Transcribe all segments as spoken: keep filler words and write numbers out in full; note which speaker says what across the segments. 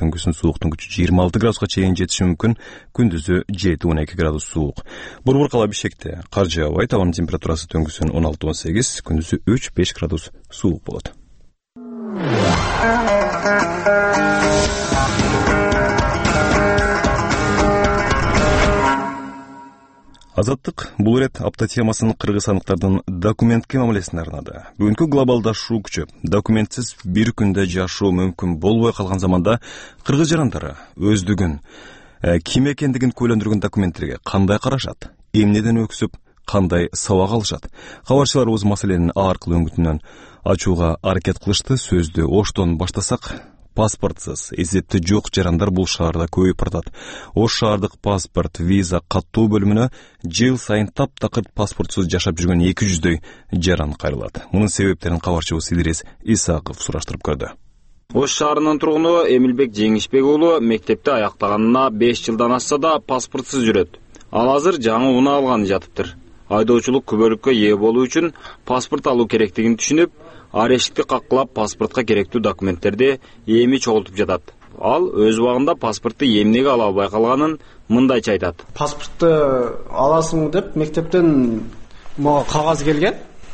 Speaker 1: түнгүсүн сууктун күчү жыйырма алты градуска чейин жетиши мүмкүн. Күндүзү жети он эки градус суук. Борбор кала Бишкекте кар жаабайт. Абанын температурасы түнгүсүн он алты он сегиз, күндүзү үч беш градус суук болот. Азаттык бул рет апта темасын кыргызстандыктардын документке мамилесине арнады. Бүгүнкү глобалдашуу күчөп, документсиз бир күндө жашоо мүмкүн болбой калган заманда кыргыз жарандары өздүгүн, э, ким экендигин көйлөндүргөн документтерге кандай карашат, эмнеден өксүп, кандай сабак алышат? Кабарчыларыбыз маселенин а аркылуу өңүтүнөн ачууга аракет кылышты. Сөздү Оштон баштасак, паспортсыз, эзепти жок жарандар бул шаарда көбөйүп баратат. Ош шаардык паспорт, виза каттоо бөлүмүнө жыл сайын таптакыр паспортсуз жашап жүргөн эки жүздөй жаран кайрылат. Мунун себептерин кабарчыбыз Идрис Исаков сураштырып көрдү.
Speaker 2: Ош шаарынын тургуну Эмилбек Жеңишбек уулу мектепти аяктаганына беш жылдан ашса да паспортсуз жүрөт. Ал азыр жаңы унаа алганы жатыптыр. Айдоочулук күбөлүккө ээ болуу үчүн паспорт алуу керектигин түшүнүп, арештикти каккылап паспортко керектүү документтерди эми чогултуп жатат. Ал өз убагында паспортты эмнеге ала албай калганын мындайча айтат.
Speaker 3: Паспортты аласың деп мектептен мага кагаз келген.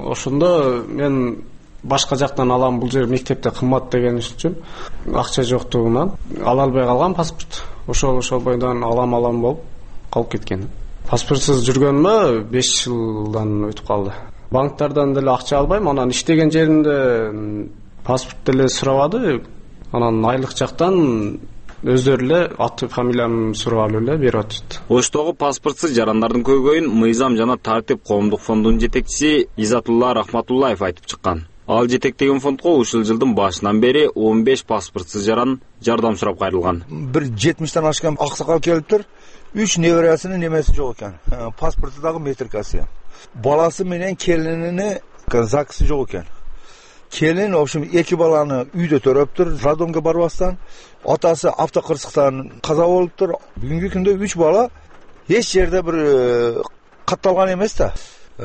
Speaker 3: Ошондо мен башка жактан алам, бул жер мектепте кымбат деген үчүн акча жоктугунан ала албай калган паспорт. Ошол ошол бойдон алам алам болуп калып кеткен. Паспортсуз жүргөнүмө беш жылдан өтүп калды. Банктардан деле акча албайм, анан иштеген жеримде паспорт деле сурабады. Анан айлык жактан өздөрү эле аты фамилиямды сурап алып эле берип атышты.
Speaker 2: Оштогу паспортсуз жарандардын көйгөйүн Мыйзам жана тартип коомдук фондунун жетекчиси Изатулла Рахматуллаев айтып чыккан. Ал жетектеген фондго ушул жылдын башынан бери он беш паспортсуз жаран жардам сурап кайрылган.
Speaker 4: Бир жетимиштен ашкан аксакал келиптир. үч небересинин немеси жок экен. Паспорту дагы метрикасы. Баласы менен келинини закысы жок экен. Келин, в общем, эки баланы үйдө төрөптүр, роддомго барбастан, атасы автокырсыктан каза болуптур. Бүгүнкү күндө үч бала эч жерде бир катталган эмес да.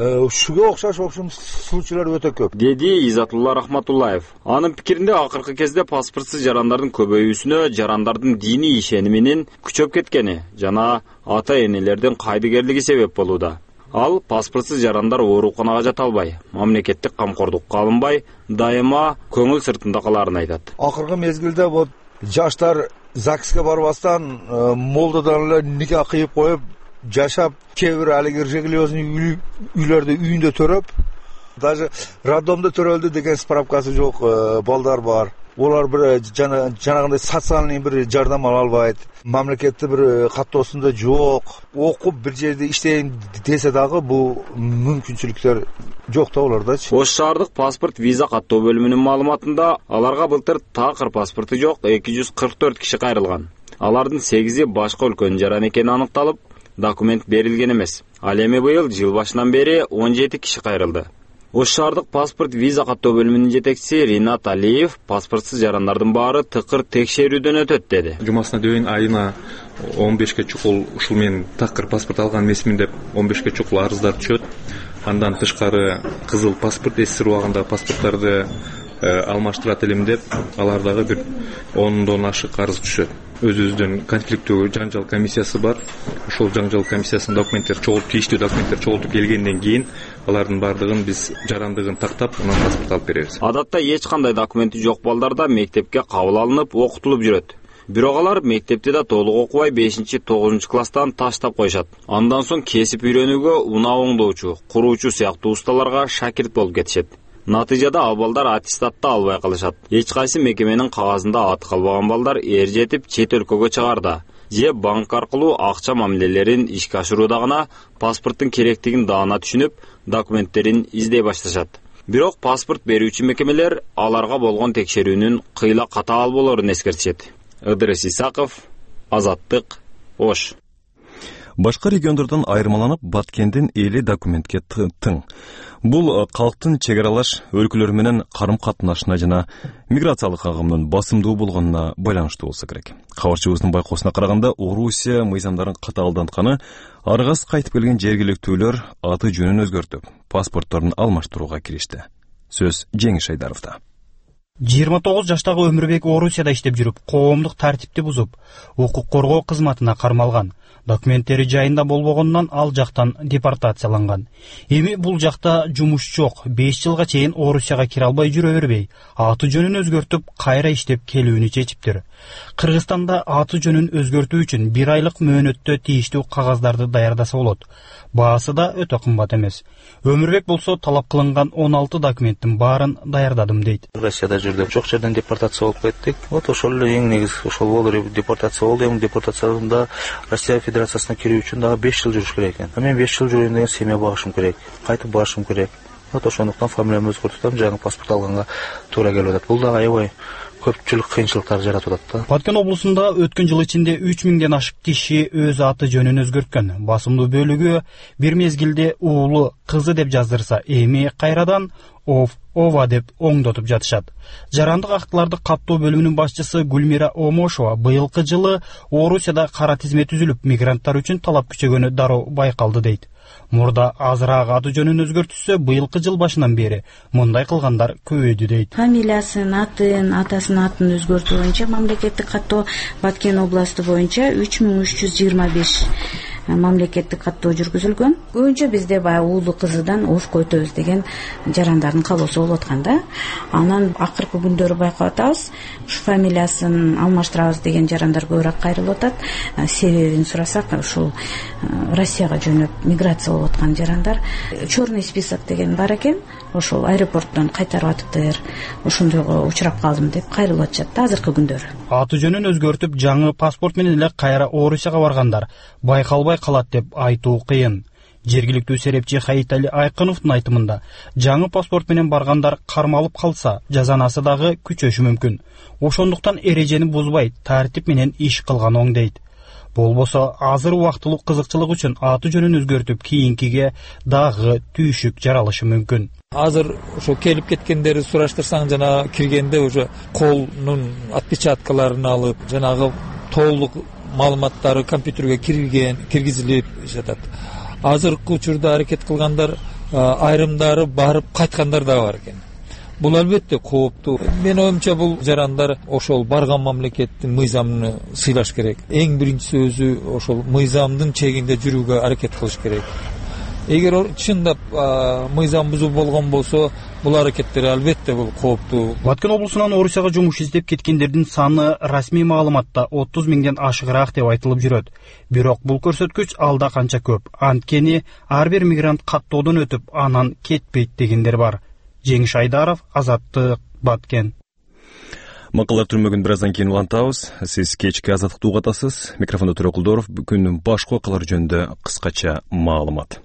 Speaker 4: Ушуга окшош, в общем, случайлар өтө көп,
Speaker 2: деди Изатулла Рахматуллаев. Анын пикиринде акыркы кезде паспортсуз жарандардын көбөйүүсүнө жарандардын диний ишениминин күчөп кеткени жана ата-энелердин кайдыгерлиги себеп болууда. Ал паспортсуз жарандар ооруканага жата албай, мамлекеттик камкордукка алынбай, дайыма көңүл сыртында каларын айтат.
Speaker 4: Акыркы мезгилде вот жаштар ЗАГСке барбастан молдодан эле никах кыйып коюп жашап, кээ бир алиги религиозный үйлөрдө үйүндө төрөп, даже роддомдо төрөлдү деген справкасы жок балдар бар. Олар бир жана жанагындай социальный бир жардам ала албайт. Мамлекетте бир каттоосунда жок. Окуп бир жерде иштейин десе дагы бул мүмкүнчүлүктөр жок да олардачы.
Speaker 2: Ош шаардык паспорт виза каттоо бөлүмүнүн маалыматында аларга былтыр такыр паспорту жок эки жүз кырк төрт киши кайрылган. Алардын сегизи башка өлкөнүн жараны экени аныкталып, документ берилген эмес. Ал эми быйыл жыл башынан бери он жети киши кайрылды. Ош шаардык паспорт виза каттоо бөлүмүнүн жетекчиси Ринат Алиев паспортсуз жарандардын баары тыкыр текшерүүдөн өтөт деди.
Speaker 5: Жумасына дөйүн айына он бешке чукул ушул мен такыр паспорт алган эмесмин деп он бешке чукул арыздар түшөт. Андан тышкары кызыл паспорт эсир убагында паспорттарды алмаштырат элем деп алар дагы бир ондон ашык арыз түшөт. Өзүбүздүн конфликттүү жаңжал комиссиясы бар. Ошол жаңжал комиссиясынын документтер чогултуп, тийиштүү документтер чогултуп келгенден кийин алардын бардыгын биз жарандыгын тактап, анан паспорт алып беребиз.
Speaker 2: Адатта эч кандай документи жок балдарда мектепке кабыл алынып, окутулуп жүрөт. Бирок алар мектепти да толук окубай бешинчи тогузунчу класстан таштап коюшат. Андан соң кесип үйрөнүүгө унаа оңдоочу, куруучу сыяктуу усталарга шакирт болуп кетишет. Натыйжада ал балдар аттестатты албай калышат. Эч кайсы мекеменин кагазында аты калбаган балдар эр жетип чет өлкөгө чыгарда же банк аркылуу акча мамилелерин ишке ашырууда гана паспорттун керектигин даана түшүнүп, документтерин издей башташат. Бирок паспорт берүүчү мекемелер аларга болгон текшерүүнүн кыйла катаал болорун эскертишет. Идрис Исаков, Азаттык, Ош.
Speaker 1: Башка региондордон айырмаланып, Баткендин эли документке тың. Бул калктын чек аралаш өлкөлөр менен карым катнашына жана миграциялык агымдын басымдуу болгонуна байланыштуу болсо керек. Кабарчыбыздын байкоосуна караганда, Орусия мыйзамдарын катаалдантканы аргас кайтып келген жергиликтүүлөр аты жөнүн өзгөртүп, паспортторун алмаштырууга киришти. Сөз Жеңиш Айдаровда.
Speaker 6: жыйырма тогуз жаштагы Өмүрбек Орусияда иштеп жүрүп, коомдук тартипти бузуп, укук коргоо кызматына кармалган. Документтери жайында болбогондон ал жактан депортацияланган. Эми бул жакта жумуш жок. беш жылга чейин Орусияга кире албай жүрө бербей, аты жөнүн өзгөртүп, кайра иштеп келүүнү чечиптир. Кыргызстанда аты жөнүн өзгөртүү үчүн бир айлык мөөнөттө тийиштүү кагаздарды даярдаса болот. Баасы да өтө кымбат эмес. Өмүрбек болсо талап кылынган он алты документтин баарын даярдадым дейт.
Speaker 7: Россияда жүрдүк, жок жерден депортация болуп кеттик. Вот ошол эле эң негиз ошол болду, депортация болду. Эми депортацияда Россия Федерациясына кирүү үчүн дагы беш жыл жүрүш керек экен. Мен беш жыл жүрөйүн деген семья багышым керек, кайтып барышым керек. Вот ошондуктан фамилиямды өзгөртүп, жаңы паспорт алганга туура келип атат. Бул дагы аябай көпчүлүк кыйынчылыктар жаратып атат да.
Speaker 6: Баткен облусунда өткөн жыл ичинде үч миңден ашык киши өз аты жөнүн өзгөрткөн. Басымдуу бөлүгү бир мезгилде уулу, кызы деп жаздырса, эми кайрадан ов, ова деп оңдотуп жатышат. Жарандык актыларды каттоо бөлүмүнүн башчысы Гүлмира Омошова быйылкы жылы Орусияда кара тизме түзүлүп, мигранттар үчүн талап күчөгөнү дароо байкалды дейт. Мурда азыраак аты жөнүн өзгөртүшсө, быйылкы жыл башынан бери мындай кылгандар көбөйдү дейт.
Speaker 8: Фамилиясын, атын, атасынын атын өзгөртүү боюнча мамлекеттик каттоо Баткен областы боюнча үч миң үч жүз жыйырма беш мамлекеттик каттоо жүргүзүлгөн. Көбүнчө бизде баягы уулу кызыдан ов көтөбүз деген жарандардын каалоосу болуп аткан да. Анан акыркы күндөрү байкап атабыз, ушу фамилиясын алмаштырабыз деген жарандар көбүрөөк кайрылып атат. Себебин сурасак, ушул Россияга жөнөп миграция болуп аткан жарандар черный список деген бар экен. Ошол аэропорттон кайтарып атыптыр. Ошондойго учурап калдым деп кайрылып атышат да азыркы күндөрү.
Speaker 6: Аты жөнүн өзгөртүп, жаңы паспорт менен эле кайра Орусияга баргандар байкалбай калат деп айтуу кыйын. Жергиликтүү серепчи Хаитали Айкыновдун айтымында, жаңы паспорт менен баргандар кармалып калса, жазанасы дагы күчөшү мүмкүн. Ошондуктан эрежени бузбай, тартип менен иш кылган оң дейт. Болбосо азыр убактылуу кызыкчылык үчүн аты жөнүн өзгөртүп, кийинкиге дагы түйшүк жаралышы мүмкүн.
Speaker 9: Азыр ошо келип кеткендерди сураштырсаң, жана киргенде уже колунун отпечаткаларын алып, жанагы толук маалыматтары компьютерге кирген, киргизилип жатат. Азыркы учурда аракет кылгандар айрымдары барып кайткандар да бар экен. Бул албетте кооптуу. Мен оюмча бул жарандар ошол барган мамлекеттин мыйзамын сыйлаш керек. Эң биринчиси өзү ошол мыйзамдын чегинде жүрүүгө аракет кылыш керек. Эгер чындап мыйзам бузуу болгон болсо, бул аракеттер албетте бул кооптуу.
Speaker 6: Баткен облусунан Орусияга жумуш издеп кеткендердин саны расмий маалыматта отуз миңден ашыгыраак деп айтылып жүрөт. Бирок бул көрсөткүч алда канча көп. Анткени ар бир мигрант каттоодон өтүп, анан кетпейт дегендер бар. Жеңиш Айдаров, Азаттык, Баткен.
Speaker 1: Макалар түрмөгүн бираздан кийин улантабыз. Сиз кечки Азаттыкты угатасыз. Микрофондо Төрөкулдоров. Бүгүн башка окуялар жөнүндө кыскача маалымат.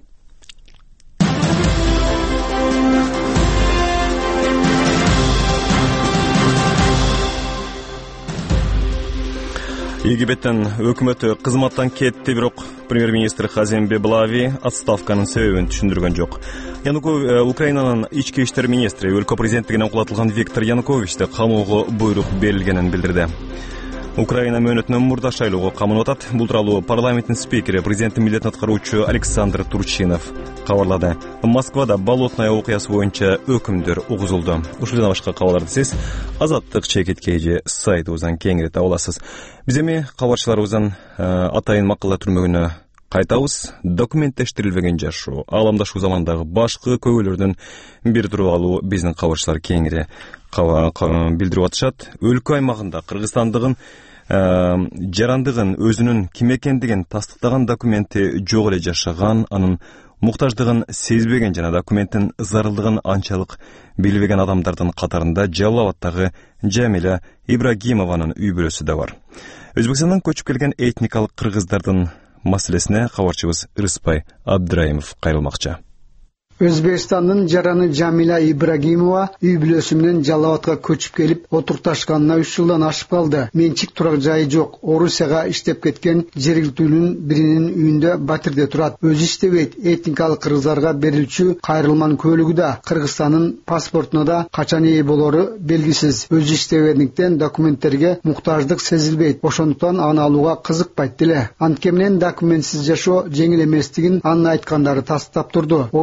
Speaker 1: Египеттен өкмөтү кызматтан кетти, бирок премьер-министр Хазембе Блави отставканын себебин түшүндүргөн жок. Янукович, Украинанын ички иштер министри, өлкө президенттигине кулатылган Виктор Януковичте камоого буйрук берилгенин билдирди. Украина мөөнөтүнөн мурда шайлоого камынып атат. Бул тууралуу парламенттин спикери, президенттин милдетин аткаруучу Александр Турчинов кабарлады. Москвада Болотная окуясы боюнча өкүмдөр угузулду. Ушул жана башка кабарларды сиз Азаттык чекиткейжи сайтыбыздан кеңири таба аласыз. Биз эми кабарчыларыбыздан атайын макалалар түрмөгүнө кайтабыз. Документтештирилбеген жашоо, ааламдашуу замандагы башкы көйгөйлөрдүн бир тууралуу биздин кабарчылар кеңири билдирип атышат. Өлкө аймагында кыргызстандыгын жарандыгын өзүнүн ким экендигин тастыктаган документи жок эле жашаган, анын муктаждыгын сезбеген жана документтин зарылдыгын анчалык билбеген адамдардын катарында Жалал Абадтагы Жамиля Ибрагимованын үй бүлөсү да бар. Өзбекстандан көчүп келген этникалык кыргыздардын маселесине кабарчыбыз Рыспай Абдраимов кайрылмакчы.
Speaker 10: Өзбекстандын жараны Жамиля Ибрагимова үй бүлөсү менен Жалал Абадка көчүп келип, отурукташканына үч жылдан ашып калды. Менчик турак жайы жок. Орусияга иштеп кеткен жергиликтүүнүн биринин үйүндө батирде турат. Өзү иштебейт. Этникалык кыргыздарга берилчү кайрылман көлүгү да, Кыргызстандын паспортуна да качан ээ болору белгисиз. Өзү иштебегендиктен документтерге муктаждык сезилбейт. Ошондуктан аны алууга кызыкпайт деле. Анткени менен документсиз жашоо жеңил эместигин анын айткандары тастап турду. Орусияга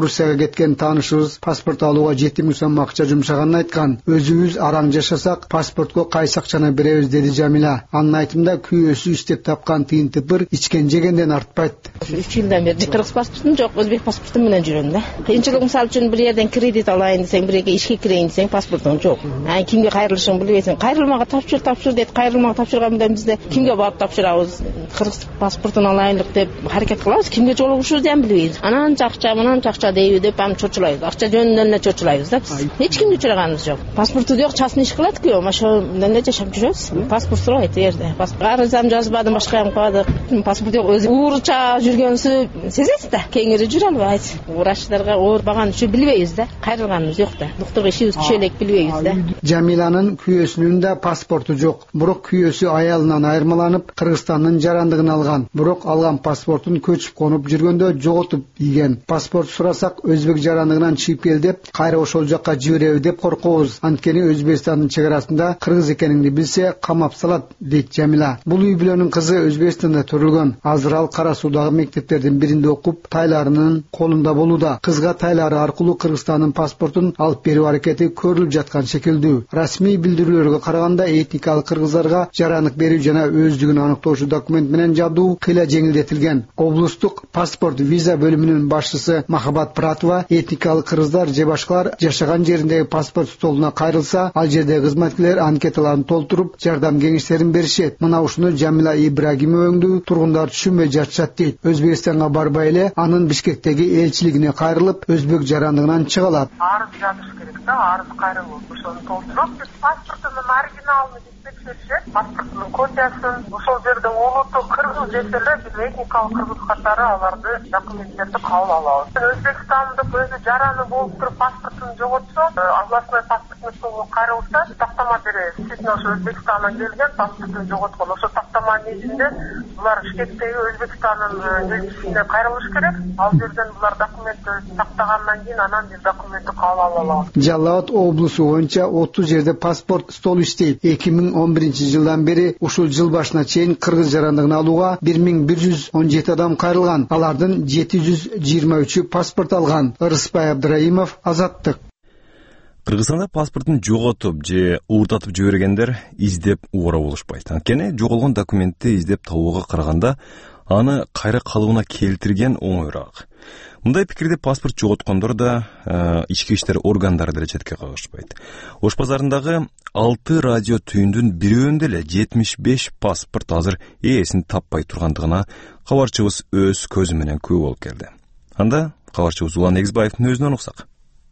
Speaker 10: кеткен таанышыбыз паспорт алууга жети миң сом акча жумшаганын айткан. Өзүбүз араң жашасак, паспортко кайсы акчаны беребиз, деди Жамила. Анын айтымында күйөөсү иштеп тапкан тыйын тыпыр ичкен жегенден артпайт.
Speaker 11: үч жылдан бери кыргыз паспортум жок, өзбек паспортум менен жүрөм да. Кыйынчылык мисалы үчүн бир жерден кредит алайын десең, бир жерге ишке кирейин десең, паспортуң жок. Аны кимге кайрылышыңды билбейсиң. Кайрылмага тапшыр, тапшыр дейт. Кайрылмага тапшырганда бизде кимге барып тапшырабыз? Кыргыз паспортун алайынлык деп аракет кылабыз. Кимге жолугушубузду да билбейбиз. Анан акча, мынан акча дейби деп ам чочулайбыз. Акча жөнүнөн эле чочулайбыз да биз. Эч кимге учраганыбыз жок. Паспорту жок, частный иш кылат күйөө, ошо менен эле жашап жүрөбүз. Паспорт сурайт жерде. Арызам жазбадым, башка ям кылбадык. Паспорт жок, өзү уурча жүргөнсү сезесиз да. Кеңири жүрө албайт. Врачтарга оорбаган үчүн билбейбиз да. Кайрылганыбыз жок да. Доктор ишибиз күчө элек билбейбиз да.
Speaker 10: Жамиланын күйөөсүнүн да паспорту жок. Бирок күйөөсү аялынан айырмаланып, Кыргызстандын жарандыгын алган. Бирок алган паспортун көчүп конуп жүргөндө жоготуп ийген. Паспорт сурасак, өзбек жарандыгынан чыгып кел деп, кайра ошол жакка жиберебиз деп коркобуз. Анткени Өзбекстандын чек арасында кыргыз экениңди билсе, камап салат, дейт Жамила. Бул үй бүлөнүн кызы Өзбекстанда төрөлгөн. Азыр ал Кара Суудагы мектептердин биринде окуп, тайларынын колунда болууда. Кызга тайлары аркылуу Кыргызстандын паспортун алып берүү аракети көрүлүп жаткан шекилдүү. Расмий билдирүүлөргө караганда этникалык кыргыздарга жарандык берүү жана өздүгүн аныктоочу документ менен жабдуу кыйла жеңилдетилген. Облустук паспорт виза бөлүмүнүн башчысы Махабат Пратова этникалык кыргыздар же башкалар жашаган жериндеги паспорт столуна кайрылса, ал жердеги кызматкерлер анкеталарын толтуруп, жардам кеңештерин беришет. Мына ушуну Жамила Ибрагимоваңду тургундар түшүнбөй жатышат дейт. Өзбекстанга барбай эле анын Бишкектеги элчилигине кайрылып, өзбек жарандыгынан чыга алат.
Speaker 12: Арыз жазыш керек да, арыз кайрылып, ошону толтуруп, паспортунун оригиналын текшеришет, паспортунун копиясын, ошол жерде улуттук кыргыз десе эле биз этникалык кыргыз катары аларды документтерди кабыл алабыз. Өзбекстандык өзү жараны болуп туруп паспортун жоготсо, областной паспортный столуна кайрылса, тактама беребиз. Действительно ошо Өзбекстандан келген, паспортун жоготкон. Ошо тактаманын ичинде булар Бишкектеги Өзбекстандын элчисине кайрылыш керек. Ал жерден булар документти тактагандан кийин анан биз документти кабыл ала алабыз.
Speaker 10: Жалал Абад облусу боюнча отуз жерде паспорт стол иштейт. эки миң он биринчи жылдан бери ушул жыл башына чейин кыргыз жарандыгын алууга бир миң бир жүз он жети адам кайрылган. Алардын жети жүз жыйырма үчү паспорт алган. Ырысбай Абдыраимов, Азаттык.
Speaker 1: Кыргызстанда паспортун жоготуп же уурдатып жибергендер издеп уурап болушпайт. Анткени жоголгон документти издеп табууга караганда аны кайра калыбына келтирген оңоюраак. Мындай пикирде паспорт жоготкондор да э, ички иштер органдары деле четке кагышпайт. Ош базарындагы алты радио түйүндүн бирөөндө эле жетимиш беш паспорт азыр ээсин таппай тургандыгына кабарчыбыз өз көзү менен күбө болуп келди. Анда кабарчыбыз Улан Эгизбаевдин өзүнөн уксак.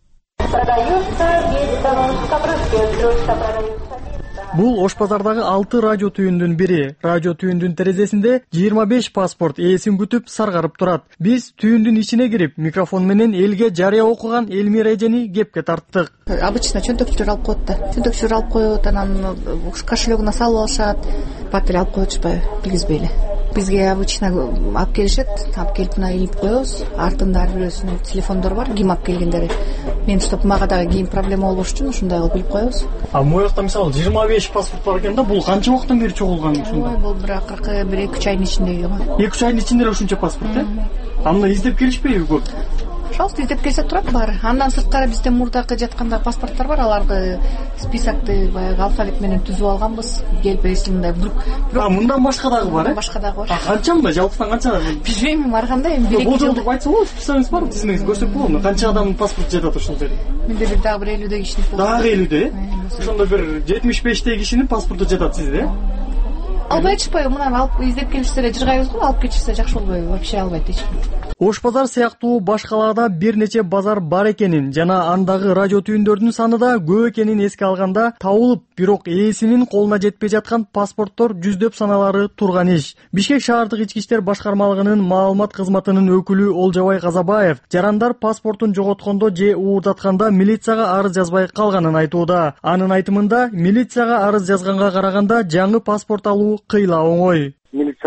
Speaker 13: Бул Ош базардагы алты радио түйүндүн бири. Радио түйүндүн терезесинде жыйырма беш паспорт ээсин күтүп саргарып турат. Биз түйүндүн ичине кирип, микрофон менен элге жарыя окуган Элмира эжени кепке тарттык.
Speaker 14: Обычно чөнтөкчүлөр алып коет да. Чөнтөкчүлөр алып коет, анан кошелегине салып алышат. Папир алып коюшпайбы, билгизбей эле. Бизге обычно алып келишет, алып келип мына илип коебуз. Артында ар бирөөсүнүн телефондору бар, ким алып келгендери. Мен стоп мага дагы кийин проблема болбош үчүн ушундай кылып илип коебуз.
Speaker 13: А моякта мисалы жыйырма беш паспорт бар экен да, бул канча убакыттан бери чогулган ушунда?
Speaker 14: Бул бир акыркы бир эки үч айдын ичиндеги го.
Speaker 13: эки үч айдын ичинде эле ушунча паспорт, э? Аны издеп келишпейби көп?
Speaker 14: Пожалуйста, издеп келсе турат баары. Андан сырткары бизде мурдакы жатканда паспорттор бар, аларды списокты баягы алфавит менен түзүп алганбыз. Келип эсимде бир.
Speaker 13: А мындан башка дагы бар, э?
Speaker 14: Башка дагы бар.
Speaker 13: А канча мында жалпысынан канча?
Speaker 14: Билбейм, барганда эми бир эки
Speaker 13: жыл. Бул айтса болот, списогиңиз бар, тизимеңиз көрсөтүп болобу? Канча адамдын паспорту жатат ошол жерде?
Speaker 14: Менде бир дагы бир элүүдөй кишинин.
Speaker 13: Дагы элүүдөй, э? Ошондо бир жетимиш бештей кишинин паспорту жатат сизде, э?
Speaker 14: Албай чыкпайбы? Мына алып издеп келишсе эле жыргайбыз го, алып кетишсе жакшы болбойбу? Вообще албайт эч ким.
Speaker 13: Ош базар сыяктуу башкаларда бир нече базар бар экенин жана андагы радио түйүндөрдүн саны да көп экенин эске алганда табылып, бирок ээсинин колуна жетпей жаткан паспорттор жүздөп саналары турган иш. Бишкек шаардык ички иштер башкармалыгынын маалымат кызматынын өкүлү Олжобай Казабаев жарандар паспортун жоготкондо же уурдатканда милицияга арыз жазбай калганын айтууда. Анын айтымында милицияга арыз жазганга караганда жаңы паспорт алуу кыйла оңой.
Speaker 15: Милиция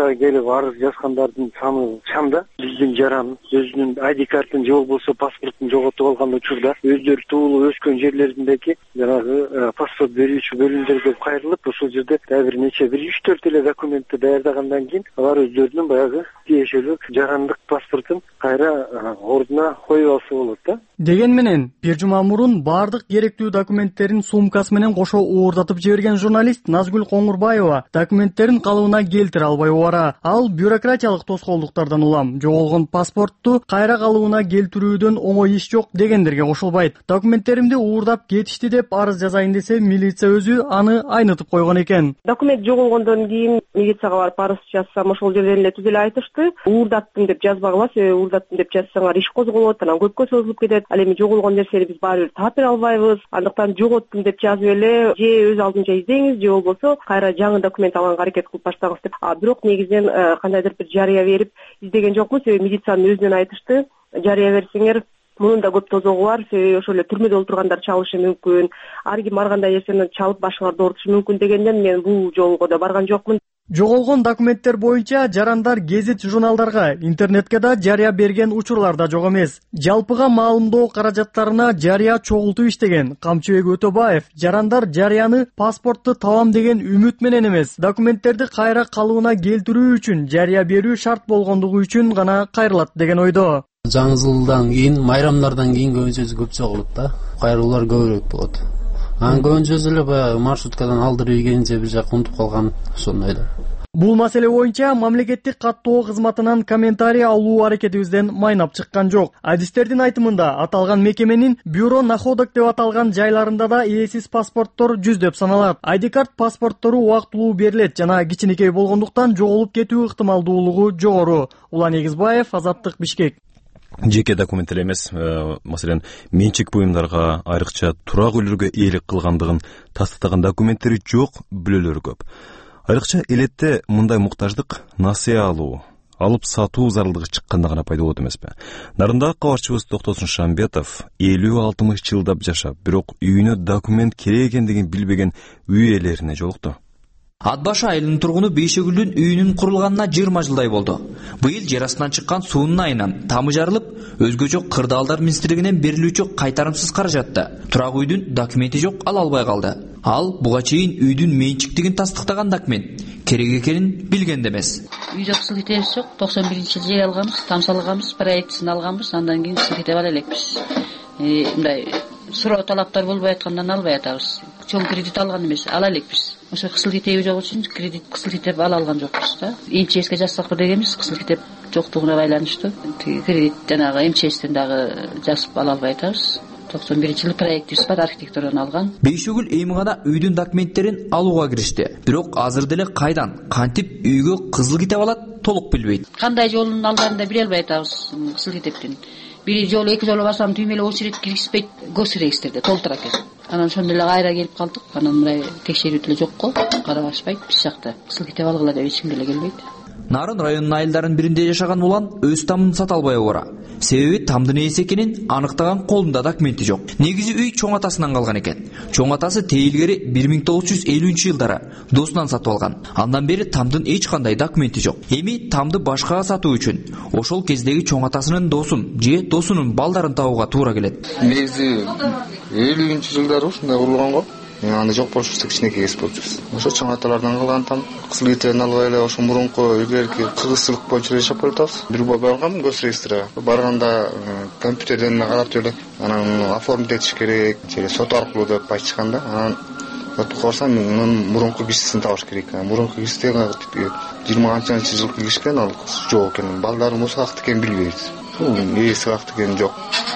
Speaker 15: Орусияга келип арыз жазгандардын саны чам да. Биздин жаран өзүнүн ай ди картын же болбосо паспортун жоготуп алган учурда өздөрү туулуп өскөн жерлериндеги жанагы паспорт берүүчү бөлүмдөргө кайрылып ошол жерде дагы бир нече бир үч төрт эле документти даярдагандан кийин алар өздөрүнүн баягы тиешелүү жарандык паспортун кайра ордуна коюп алса болот да.
Speaker 13: Деген менен бир жума мурун бардык керектүү документтерин сумкасы менен кошо уурдатып жиберген журналист Назгүл Коңурбаева документтерин калыбына келтире албай убара. Ал бюрократиялык тоскоолдуктардан улам жоголгон паспортту кайра калыбына келтирүүдөн оңой иш жок дегендерге кошулбайт. Документтеримди уурдап кетишти деп арыз жазайын десе, милиция өзү аны айнытып койгон экен.
Speaker 16: Документ жоголгондон кийин милицияга барып арыз жазсам, ошол жерден эле түз эле айтышты. Уурдаттым деп жазбагыла, себеби уурдаттым деп жазсаңар иш козголот, анан көпкө созулуп кетет. Ал эми жоголгон нерсени биз баары бир таап бере албайбыз. Андыктан жоготтум деп жазып эле же өз алдынча издеңиз, же болбосо кайра жаңы документ алганга аракет кылып баштаңыз деп. А бирок негизинен кандайдыр бир жарыя берип издеген жокмун, себеби милициянын өзүнөн айтышты. Жарыя берсеңер мунун да көп тозогу бар, себеби ошол эле түрмөдө отургандар чалышы мүмкүн. Ар ким ар кандай нерсени чалып башыңарды оорутушу мүмкүн дегенден мен бул жолго да барган жокмун.
Speaker 13: Жоголгон документтер боюнча жарандар гезит журналдарга, интернетке да жарыя берген учурлар да жок эмес. Жалпыга маалымдоо каражаттарына жарыя чогултуп иштеген Камчыбек Өтөбаев жарандар жарыяны паспортту табам деген үмүт менен эмес, документтерди кайра калыбына келтирүү үчүн жарыя берүү шарт болгондугу үчүн гана кайрылат деген ойдо.
Speaker 17: Жаңы жылдан кийин, майрамдардан кийин көбүнчөсү көп чогулат да. Кайрылуулар көбүрөөк болот. Анан көбүнчөсү эле баягы маршруткадан алдырып ийгенче бир жакка унутуп калган ошондойдо.
Speaker 13: Бул маселе боюнча мамлекеттик каттоо кызматынан комментарий алуу аракетибизден майнап чыккан жок. Адистердин айтымында аталган мекеменин бюро находок деп аталган жайларында да ээсиз паспорттор жүздөп саналат. ай ди карт паспорттору убактылуу берилет жана кичинекей болгондуктан жоголуп кетүү ыктымалдуулугу жогору. Улан Эгизбаев, Азаттык, Бишкек.
Speaker 1: Жеке документтер эмес, маселен, менчик буюмдарга, айрыкча турак үйлөргө ээлик кылгандыгын тастыктаган документтери жок бүлөлөр көп. Айрыкча элетте мындай муктаждык насыя алуу, алып сатуу зарылдыгы чыкканда гана пайда болот эмеспи? Нарындагы кабарчыбыз Токтосун Шамбетов элүү алтымыш жылдап жашап, бирок үйүнө документ керек экендигин билбеген үй ээлерине жолукту.
Speaker 18: Атбаш айылынын тургуну Бейшөгүлдүн үйүнүн курулганына жыйырма жылдай болду. Быйыл жер астынан чыккан суунун айынан тамы жарылып, өзгөчө кырдаалдар министрлигинен берилүүчү кайтарымсыз каражатты турак үйдүн документи жок ала албай калды. Ал буга чейин үйдүн менчиктигин тастыктаган документ керек экенин билген эмес.
Speaker 19: Үйдө кысыл кетебиз жок, токсон биринчи жылы жер алганбыз, тамсалганбыз, проектисин алганбыз, андан кийин кысыл кете ала элекпиз. Мындай суроо талаптар болбой аткандан албай атабыз. Чоң кредит алган эмес, ала элекпиз. Ошо кысыл кетеби жок үчүн кредит кысыл кетеп ала алган жокпуз да. МЧСке жазсак дегенбиз, кысыл кетеп жоктугуна байланыштуу. Кредит жанагы МЧСтен дагы жазып ала албай атабыз. токсон биринчи жылы проектибиз бар, архитектордон алган.
Speaker 18: Бейшөгүл эми гана үйдүн документтерин алууга киришти. Бирок азыр деле кайдан, кантип үйгө кызыл кетеп алат, толук билбейт.
Speaker 19: Кандай жолун алганын да биле албай атабыз кызыл кетептин. Бир жолу, эки жолу барсам түймө эле очередь киргизбейт, госрегистрде толтура экен. Анан ошондо эле кайра келип калдык. Анан мындай текшерүү деле жокко, карабашпайт биз жакта. Кысыл кетеп алгыла деп эч ким деле келбейт.
Speaker 18: Нарын районунун айылдарынын биринде жашаган Улан өз тамын сата албай бара. Себеби тамдын ээси экенин аныктаган колунда документи жок. Негизи үй чоң атасынан калган экен. Чоң атасы тейлгери бир миң тогуз жүз элүүнчү жылдары досунан сатып алган. Андан бери тамдын эч кандай документи жок. Эми тамды башкага сатуу үчүн ошол кездеги чоң атасынын досун же досунун балдарын табууга туура келет.
Speaker 20: Негизи элүүнчү жылдары ушундай курулган го. Мен аны жок болушубузда кичинекей кез болчубуз. Ошо чоң аталардан калган там кысыл кетебин албай эле ошо мурунку илгерки кыргызчылык боюнча жашап келатабыз. Бир бой баргам госрегистрге. Барганда компьютерден карап эле анан оформить этиш керек, же сот аркылуу деп айтышканда, анан өтүп калсам мунун мурунку кишисин табыш керек. Мурунку киши жыйырма алтынчы жылкы кишкен, ал жок экен. Балдарым ошо акты экенин билбейбиз. Ээси акты экени жок.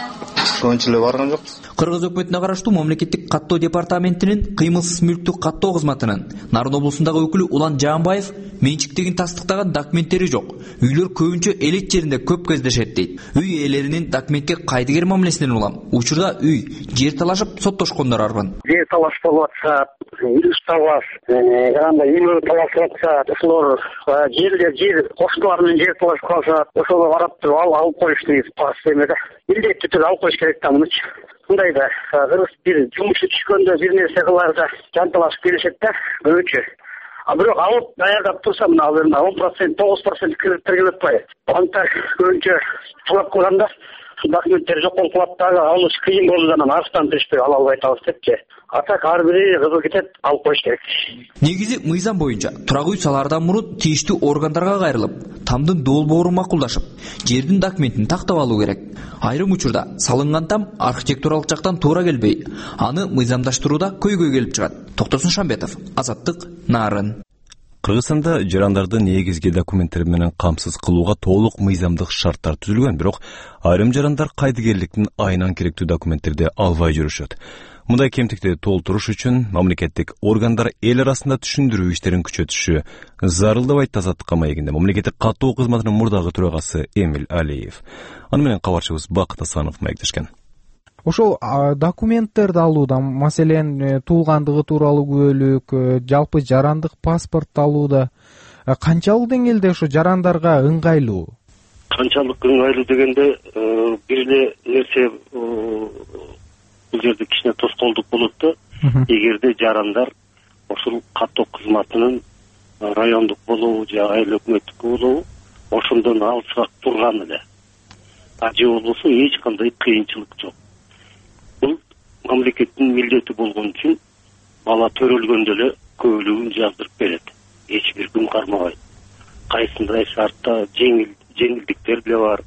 Speaker 20: Ошончо эле барган жокпуз.
Speaker 18: Кыргыз өкмөтүнө караштуу мамлекеттик каттоо департаментинин кыймылсыз мүлктү каттоо кызматынын Нарын облусундагы өкүлү Улан Жаанбаев менчиктигин тастыктаган документтери жок. Үйлөр көбүнчө элет жеринде көп кездешет дейт. Үй ээлеринин документке кайдыгер мамилесинен улам. Учурда үй жер талашып соттошкондор арбын.
Speaker 21: Жер талаш болуп атса, үй талаш, андай үйлөр талашып атса, ошолор жерлер жер коштулар менен жер талашып калса, ошолор карап туруп ал алып коюш дейт. Эмеде милдеттүү түрдө алып коюш керек да мунучу. Мындай да кыргыз бир жумушу түшкөндө бир нерсе кыларда жанталашып келишет да көбүнчө. а бирок алып даярдап турса мына ал жерде он процент тогуз процент кредиттер келип атпайбы. Банктар көбүнчө талап кылганда документтер жок болуп калат дагы алыш кыйын болуп анан арыздан түшпөй ала албай атабыз депчи. А так ар бири кызыл кетет алып коюш керек.
Speaker 18: Негизи мыйзам боюнча турак үй салаардан мурун тийиштүү органдарга кайрылып, тамдын долбоорун макулдашып, жердин документин тактап алуу керек. Айрым учурда салынган там архитектуралык жактан туура келбей, аны мыйзамдаштырууда көйгөй келип чыгат. Токтосун Шамбетов, Азаттык, Нарын.
Speaker 1: Кыргызстанда жарандарды негизги документтер менен камсыз кылууга толук мыйзамдык шарттар түзүлгөн, бирок айрым жарандар кайдыгерликтин айынан керектүү документтерди албай жүрүшөт. Мындай кемтикти толтуруш үчүн мамлекеттик органдар эл арасында түшүндүрүү иштерин күчөтүшү зарыл деп айтты Азаттыкка маегинде мамлекеттик каттоо кызматынын мурдагы төрагасы Эмил Алиев. Аны менен кабарчыбыз Бакыт Асанов маектешкен.
Speaker 3: Ошол документтерди алууда, маселен туулгандыгы тууралуу күбөлүк, жалпы жарандык паспорт алууда канчалык деңгээлде ошо жарандарга ыңгайлуу?
Speaker 15: Канчалык ыңгайлуу дегенде бир эле нерсе бул жерде кичине тоскоолдук болот да. Эгерде жарандар ошол каттоо кызматынын райондук болобу же айыл өкмөттүк болобу ошондон алысыраак турган эле. А же болбосо эч кандай кыйынчылык жок. Бул мамлекеттин милдети болгон үчүн бала төрөлгөндө эле көбөлүгүн жаздырып берет. Эч бир күн кармабайт. Кайсындай шартта жеңил жеңилдиктер деле бар.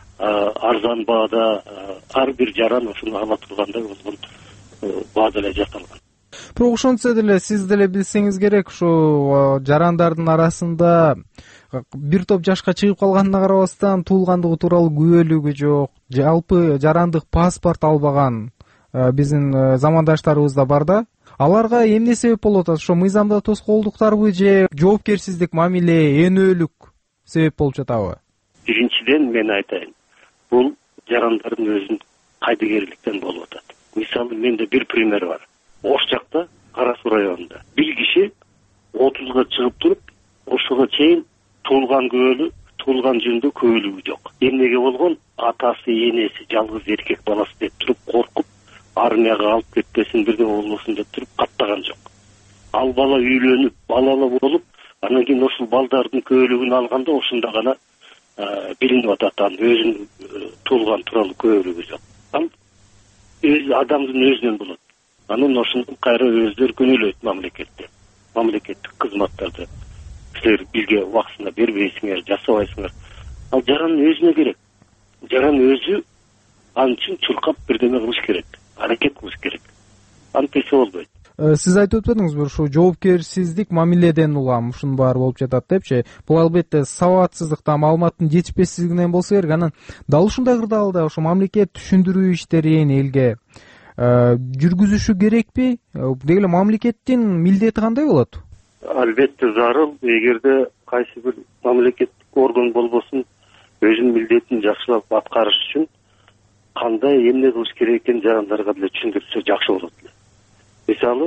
Speaker 15: Арзан баада ар бир жаран ошону ала тургандай болгон баада эле жасалган.
Speaker 3: Бирок ошентсе деле сиз деле билсеңиз керек, ушу жарандардын арасында бир топ жашка чыгып калганына карабастан туулгандыгы тууралуу күбөлүгү жок, жалпы жарандык паспорт албаган биздин замандаштарыбыз да бар да. Аларга эмне себеп болуп атат? Ошо мыйзамда тоскоолдуктарбы же жоопкерсиздик мамиле энөлүк себеп болуп жатабы?
Speaker 15: Биринчиден мен айтайын, бул жарандардын өзүнүн кайдыгерликтен болуп атат. Мисалы менде бир пример бар. Ош жакта, Кара Суу районунда бир киши отузга чыгып туруп, ошого чейин туулган күбөлү, туулган жөнүндө күбөлүгү жок. Эмнеге болгон? Атасы, энеси жалгыз эркек баласы деп туруп коркуп, армияга алып кетпесин, бирдеме болбосун деп туруп каттаган жок. Ал бала үйлөнүп, балалы болуп, анан кийин ошол балдардын күбөлүгүн алганда ошондо гана билинип атат, анын өзүнүн туулган тууралуу күбөлүгү жок. Ал өз адамдын өзүнөн болот. Анан ошондон кайра өздөрү күнөөлөйт мамлекетти. Мамлекеттик кызматтарды силер бизге убактысында бербейсиңер, жасабайсыңар. Ал жарандын өзүнө керек. Жаран өзү анын үчүн чуркап бирдеме кылыш керек, аракет кылыш керек. Антесе болбойт.
Speaker 3: Сиз айтып өтпөдүңүзбү, ушу жоопкерсиздик мамиледен улам ушунун баары болуп жатат депчи. Бул албетте сабатсыздыктан, маалыматтын жетишпестиздигинен болсо керек. Анан дал ушундай кырдаалда ошо мамлекет түшүндүрүү иштерин элге жүргүзүшү керекпи? Деги эле мамлекеттин милдети кандай болот?
Speaker 15: Албетте зарыл. Эгерде кайсы бир мамлекеттик орган болбосун өзүнүн милдетин жакшылап аткарыш үчүн кандай эмне кылыш керек экенин жарандарга деле түшүндүрсө жакшы болот эле. Мисалы,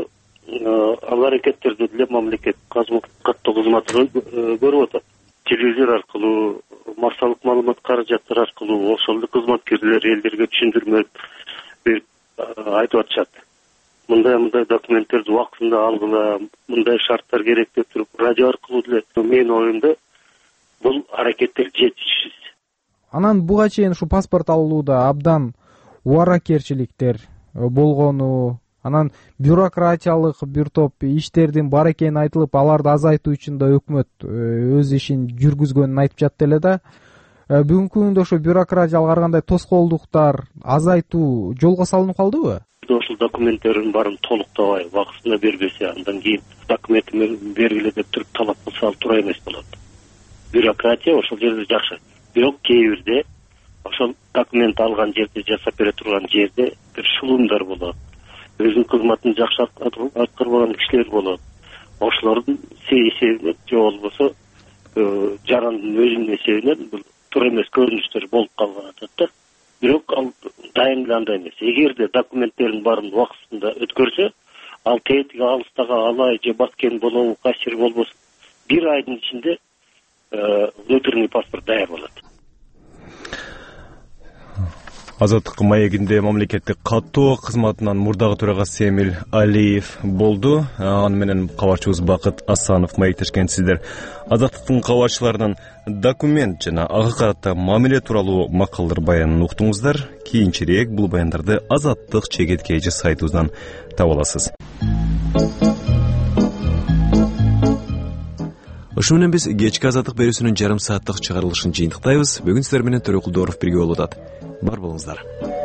Speaker 15: ал аракеттерди деле мамлекет каттоо кызматы көрүп атат. Телевизор аркылуу, марсалык маалымат каражаттар аркылуу ошол кызматкерлер элдерге түшүндүрмө берип айтып атышат. Мындай-мындай документтерди убактында алгыла, мындай шарттар керек деп туруп радио аркылуу деле менин оюмда бул аракеттер жетишсиз.
Speaker 3: Анан буга чейин ушу паспорт алууда абдан убаракерчиликтер болгону, анан бюрократиялык бир топ иштердин бар экени айтылып, аларды азайтуу үчүн да өкмөт өз ишин жүргүзгөнүн айтып жатты эле да. Бүгүнкү күндө ошо бюрократиялык ар кандай тоскоолдуктар азайтуу жолго салынып калдыбы?
Speaker 15: Ошол документтердин баарын толуктабай, убактысында бербесе, андан кийин документин бергиле деп туруп талап кылса, ал туура эмес болот. Бюрократия ошол жерде жакшы. Бирок кээ бирде ошол документ алган жерде, жасап бере турган жерде бир шулумдар болот. Өзүнүн кызматын жакшы аткарбаган кишилер болот. Ошолордун эсебинен же болбосо жарандын өзүнүн эсебинен бул туура эмес көрүнүштөр болуп калган атат да. Бирок ал дайым эле андай эмес. Эгерде документтердин баарын убактысында өткөрсө, ал тетиги алыстагы алай же баткен болобу, кайсыр болбосун, бир айдын ичинде внутренний паспорт даяр болот.
Speaker 1: Азаттык маегинде мамлекеттик каттоо кызматынан мурдагы төрагасы Эмил Алиев болду. Аны менен кабарчыбыз Бакыт Асанов маектешкенсиздер. Азаттыктын кабарчыларынан документ жана ага карата мамиле тууралуу макалдар баянын уктуңуздар. Кийинчерээк бул баяндарды Азаттык чегет кейжи сайтыбыздан таба аласыз. Ушу менен биз кечки Азаттык берүүсүнүн жарым сааттык чыгарылышын жыйынтыктайбыз. Бүгүн сиздер менен Төрөкүл Дооров бирге болуп атат. Бар болуңуздар.